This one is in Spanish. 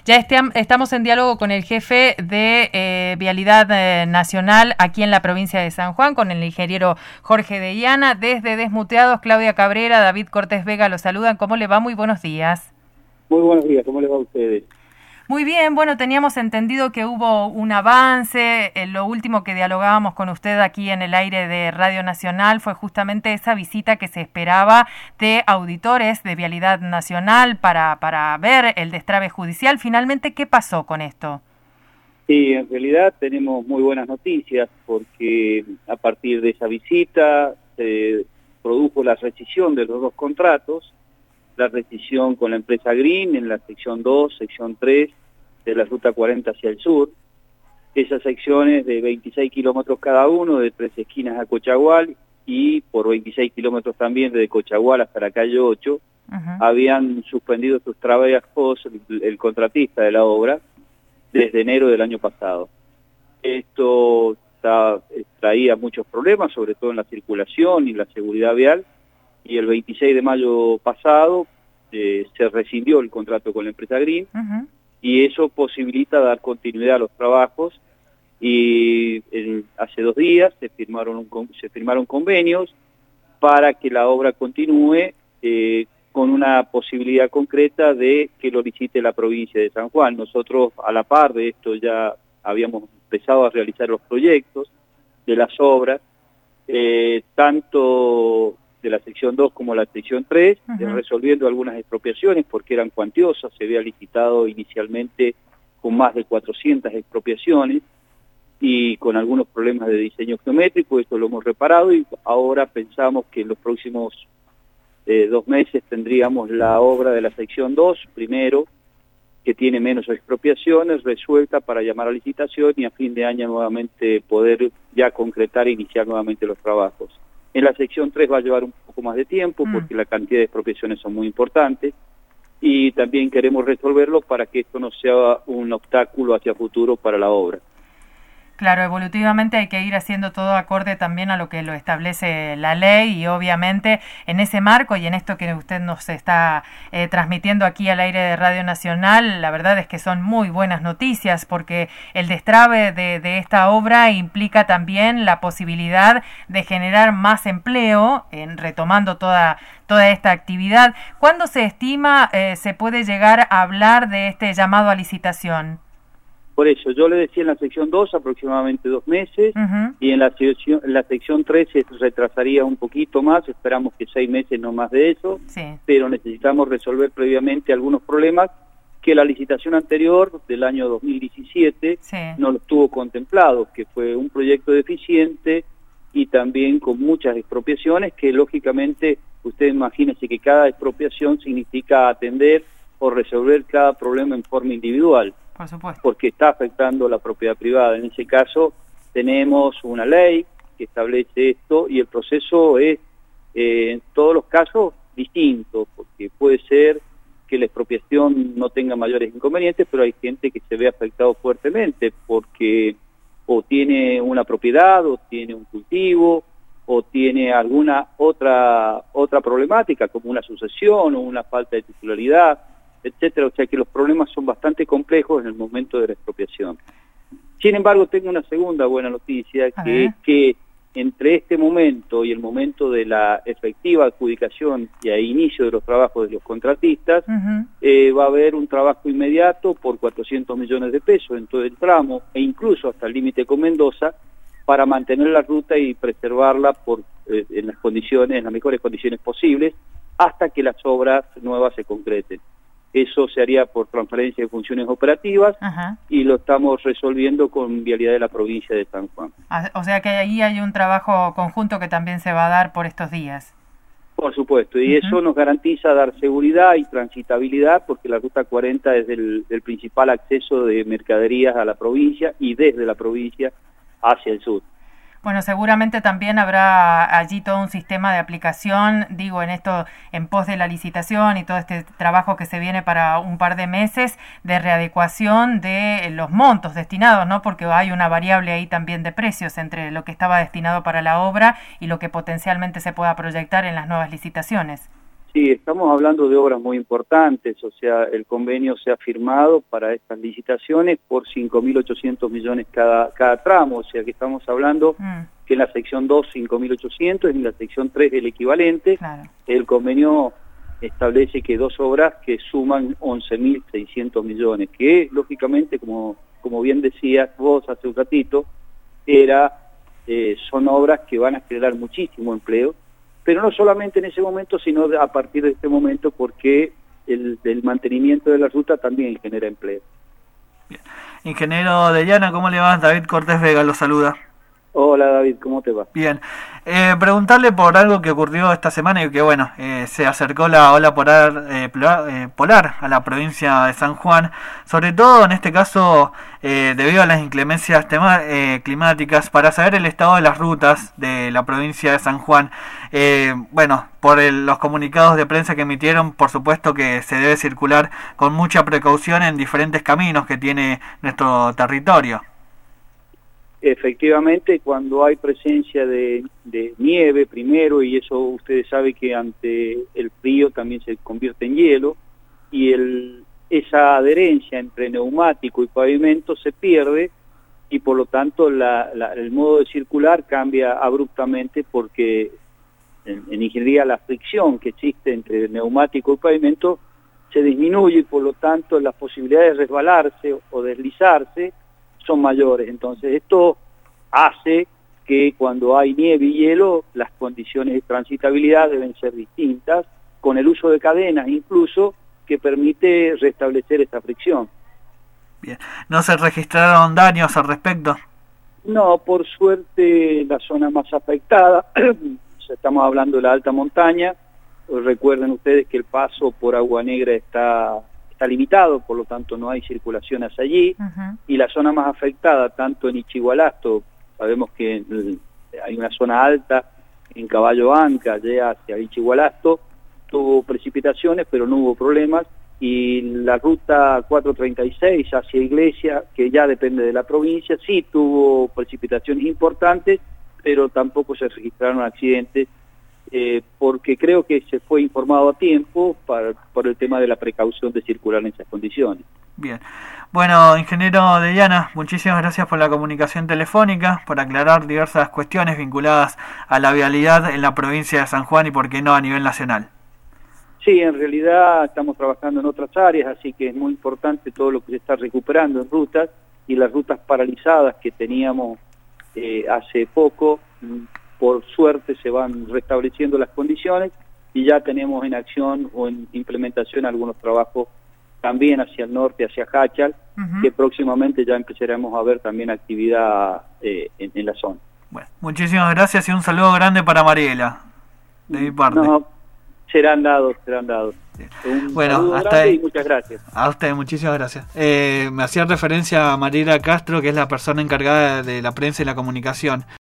Ya estamos en diálogo con el jefe de Vialidad Nacional aquí en la provincia de San Juan, con el ingeniero Jorge de Iana. Desde Desmuteados, Claudia Cabrera, David Cortés Vega los saludan. ¿Cómo le va? Muy buenos días. Muy buenos días, ¿cómo les va a ustedes? Muy bien, bueno, teníamos entendido que hubo un avance. Lo último que dialogábamos con usted aquí en el aire de Radio Nacional fue justamente esa visita que se esperaba de auditores de Vialidad Nacional para ver el destrave judicial. Finalmente, ¿qué pasó con esto? Sí, en realidad tenemos muy buenas noticias porque a partir de esa visita se produjo la rescisión de los dos contratos, la rescisión con la empresa Green en la sección 2, sección 3 de la ruta 40 hacia el sur. Esas secciones de 26 kilómetros cada uno, de Tres Esquinas a Cochagual, y por 26 kilómetros también desde Cochagual hasta la calle 8, habían suspendido sus trabajos el contratista de la obra desde enero del año pasado. Esto traía muchos problemas, sobre todo en la circulación y la seguridad vial, y el 26 de mayo pasado se rescindió el contrato con la empresa Green, y eso posibilita dar continuidad a los trabajos, y hace 2 días se firmaron convenios para que la obra continúe con una posibilidad concreta de que lo licite la provincia de San Juan. Nosotros, a la par de esto, ya habíamos empezado a realizar los proyectos de las obras, tanto de la sección 2 como la sección 3, resolviendo algunas expropiaciones porque eran cuantiosas. Se había licitado inicialmente con más de 400 expropiaciones y con algunos problemas de diseño geométrico. Esto lo hemos reparado y ahora pensamos que en los próximos 2 meses tendríamos la obra de la sección 2, primero, que tiene menos expropiaciones, resuelta para llamar a licitación y a fin de año nuevamente poder ya concretar e iniciar nuevamente los trabajos. En la sección 3 va a llevar un poco más de tiempo porque la cantidad de expropiaciones son muy importantes y también queremos resolverlo para que esto no sea un obstáculo hacia futuro para la obra. Claro, evolutivamente hay que ir haciendo todo acorde también a lo que lo establece la ley y obviamente en ese marco y en esto que usted nos está transmitiendo aquí al aire de Radio Nacional, la verdad es que son muy buenas noticias porque el destrave de esta obra implica también la posibilidad de generar más empleo, retomando toda esta actividad. ¿Cuándo se estima se puede llegar a hablar de este llamado a licitación? Por eso, yo le decía en la sección 2 aproximadamente 2 meses, y en la sección 3 se retrasaría un poquito más, esperamos que 6 meses, no más de eso, pero necesitamos resolver previamente algunos problemas que la licitación anterior del año 2017 no lo tuvo contemplado, que fue un proyecto deficiente y también con muchas expropiaciones que lógicamente, usted imagínese que cada expropiación significa atender o resolver cada problema en forma individual. Por supuesto. Porque está afectando la propiedad privada. En ese caso tenemos una ley que establece esto y el proceso es en todos los casos distinto, porque puede ser que la expropiación no tenga mayores inconvenientes, pero hay gente que se ve afectado fuertemente porque o tiene una propiedad, o tiene un cultivo, o tiene alguna otra problemática como una sucesión o una falta de titularidad, etcétera. O sea que los problemas son bastante complejos en el momento de la expropiación. Sin embargo, tengo una segunda buena noticia, que es que entre este momento y el momento de la efectiva adjudicación y a inicio de los trabajos de los contratistas, va a haber un trabajo inmediato por 400 millones de pesos en todo el tramo, e incluso hasta el límite con Mendoza, para mantener la ruta y preservarla en las mejores condiciones posibles, hasta que las obras nuevas se concreten. Eso se haría por transferencia de funciones operativas y lo estamos resolviendo con Vialidad de la provincia de San Juan. O sea que ahí hay un trabajo conjunto que también se va a dar por estos días. Por supuesto, y eso nos garantiza dar seguridad y transitabilidad porque la Ruta 40 es el principal acceso de mercaderías a la provincia y desde la provincia hacia el sur. Bueno, seguramente también habrá allí todo un sistema de aplicación, digo, en esto, en pos de la licitación y todo este trabajo que se viene para un par de meses de readecuación de los montos destinados, ¿no? Porque hay una variable ahí también de precios entre lo que estaba destinado para la obra y lo que potencialmente se pueda proyectar en las nuevas licitaciones. Sí, estamos hablando de obras muy importantes, o sea, el convenio se ha firmado para estas licitaciones por 5.800 millones cada tramo, o sea que estamos hablando que en la sección 2 5.800, en la sección 3 el equivalente. Claro. El convenio establece que dos obras que suman 11.600 millones, que lógicamente, como bien decías vos hace un ratito, son obras que van a generar muchísimo empleo, pero no solamente en ese momento, sino a partir de este momento, porque el mantenimiento de la ruta también genera empleo. Bien. Ingeniero de Llana, ¿cómo le va? David Cortés Vega lo saluda. Hola David, ¿cómo te va? Bien, preguntarle por algo que ocurrió esta semana y que bueno, se acercó la ola polar a la provincia de San Juan, sobre todo en este caso debido a las inclemencias climáticas, para saber el estado de las rutas de la provincia de San Juan. Bueno, por los comunicados de prensa que emitieron, por supuesto que se debe circular con mucha precaución en diferentes caminos que tiene nuestro territorio. Efectivamente, cuando hay presencia de nieve primero, y eso ustedes saben que ante el frío también se convierte en hielo, y esa adherencia entre neumático y pavimento se pierde, y por lo tanto el modo de circular cambia abruptamente, porque en ingeniería la fricción que existe entre el neumático y pavimento se disminuye, y por lo tanto las posibilidades de resbalarse o deslizarse son mayores. Entonces esto hace que cuando hay nieve y hielo las condiciones de transitabilidad deben ser distintas, con el uso de cadenas incluso, que permite restablecer esta fricción. Bien. ¿No se registraron daños al respecto? No, por suerte la zona más afectada, estamos hablando de la alta montaña. Recuerden ustedes que el paso por Agua Negra está limitado, por lo tanto no hay circulación hacia allí. Y la zona más afectada, tanto en Ichigualasto, sabemos que hay una zona alta en Caballo Anca, allá hacia Ichigualasto, tuvo precipitaciones pero no hubo problemas, y la ruta 436 hacia Iglesia, que ya depende de la provincia, sí tuvo precipitaciones importantes, pero tampoco se registraron accidentes, porque creo que se fue informado a tiempo por el tema de la precaución de circular en esas condiciones. Bien. Bueno, ingeniero de Llana, muchísimas gracias por la comunicación telefónica, por aclarar diversas cuestiones vinculadas a la vialidad en la provincia de San Juan y por qué no a nivel nacional. Sí, en realidad estamos trabajando en otras áreas, así que es muy importante todo lo que se está recuperando en rutas, y las rutas paralizadas que teníamos hace poco, por suerte se van restableciendo las condiciones, y ya tenemos en acción o en implementación algunos trabajos también hacia el norte, hacia Jáchal, que próximamente ya empezaremos a ver también actividad en la zona. Bueno, muchísimas gracias y un saludo grande para Mariela, de mi parte. No, serán dados. Bueno, hasta ahí. Y muchas gracias. A usted, muchísimas gracias. Me hacía referencia a Mariela Castro, que es la persona encargada de la prensa y la comunicación.